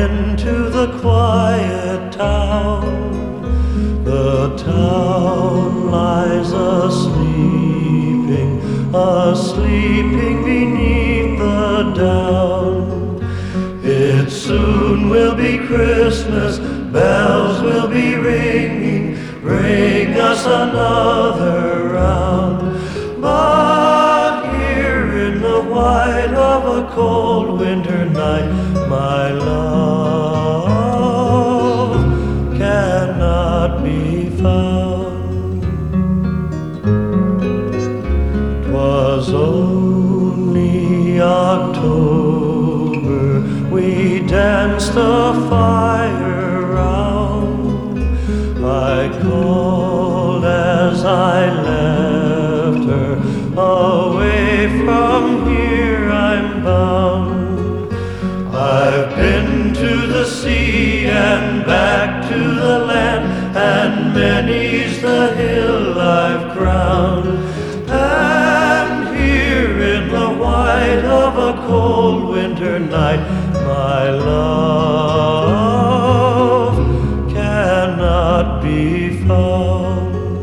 into the quiet town. The town lies asleeping beneath the down. It soon will be Christmas, bells will be ringing, bring us another round. But here in the white of a cold winter night, my love cannot be found. 'Twas only October, we danced a fire round. I called as I left her, away from here I'm bound. I've been to the sea and back to the land, and many's the hill I've crowned. And here in the white of a cold winter night, my love cannot be found.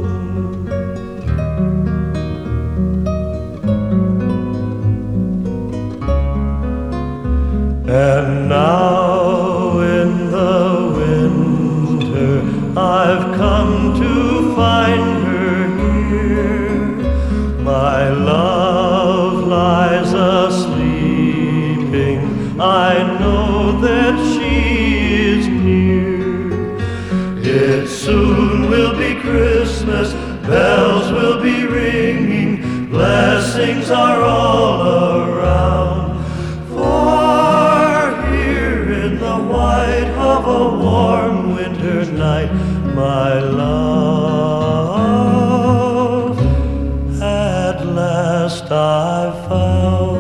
And now in the winter I've come to find her here. My love lies asleeping, I know that she is near. It soon will be Christmas, bells will be ringing, blessings are all around. For here in the white of a warm winter night, my love at last I found.